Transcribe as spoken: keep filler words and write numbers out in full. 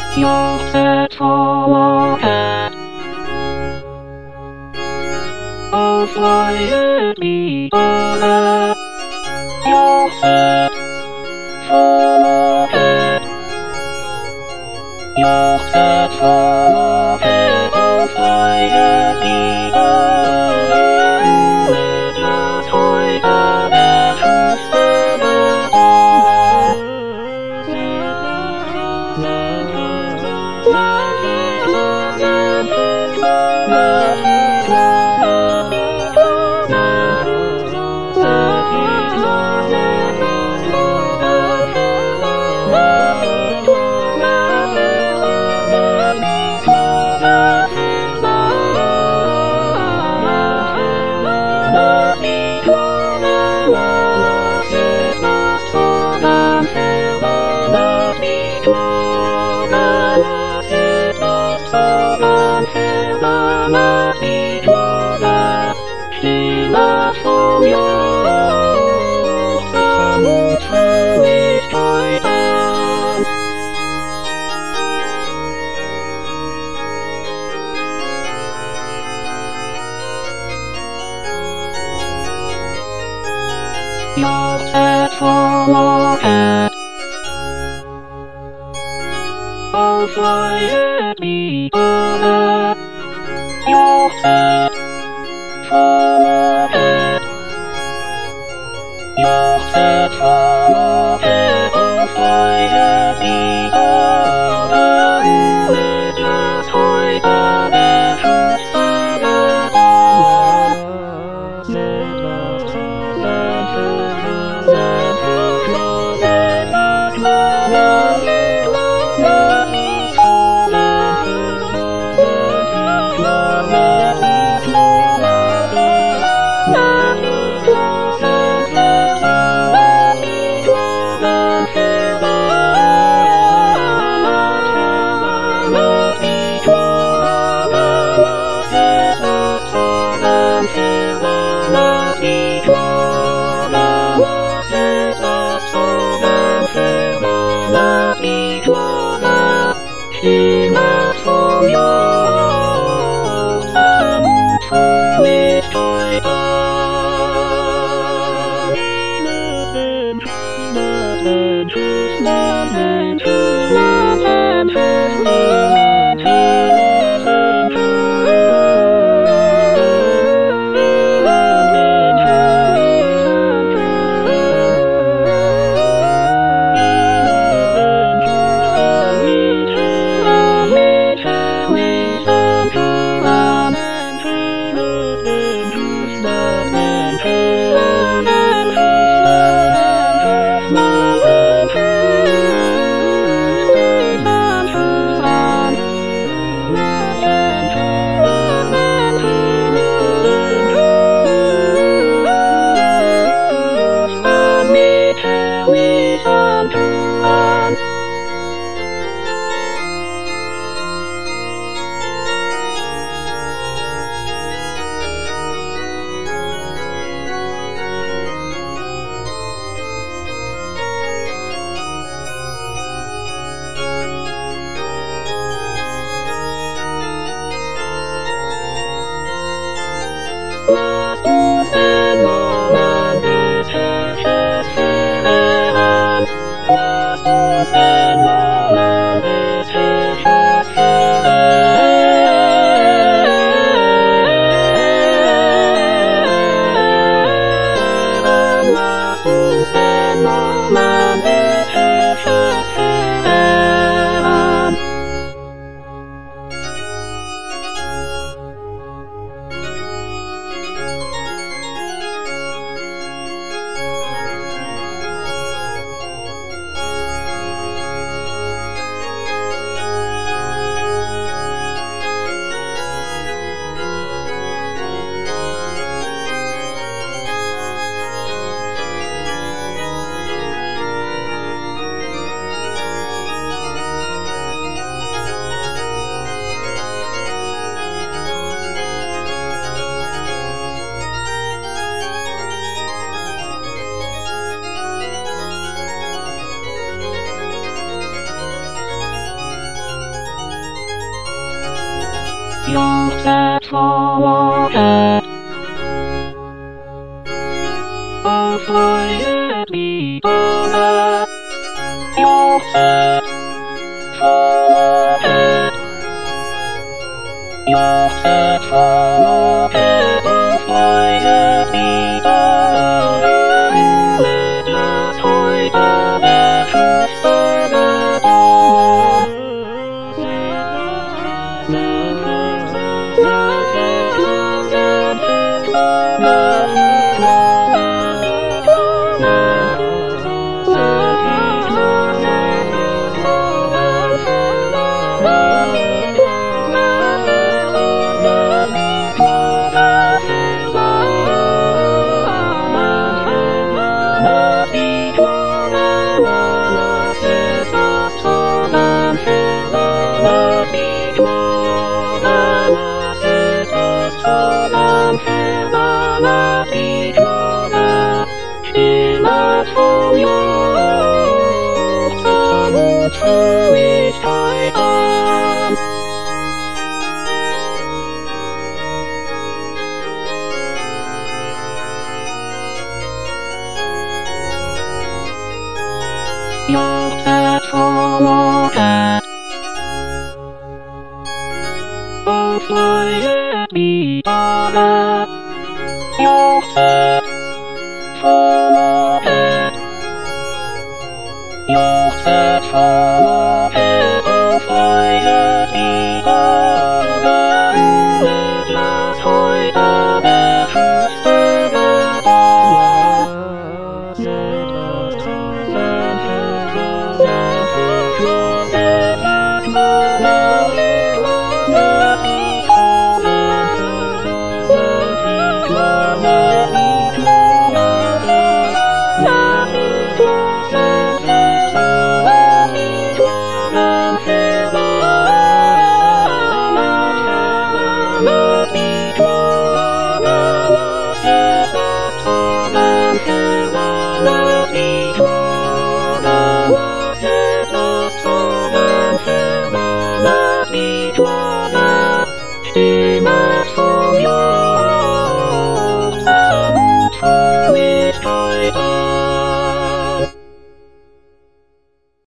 You're set for cat. Oh, fly it me over. You're set for cat. You're set for cat. Oh, fly it me over. With your toy cat who's never You're set for cat. Oh, fly it me over. You're set for cat. You're set for cat. Oh, fly it me over. With your toy cat who's never You're set for a cat. Oh, flies at me, Donna. You're set for a cat. You're set for a cat. Oh, flies at me, Donna. Just hide the best of the door. To which I am. You're set for a cat. Oh, flies at me, Donna. You're set for a cat. You're set for a cat. Oh, flies at me, Donna.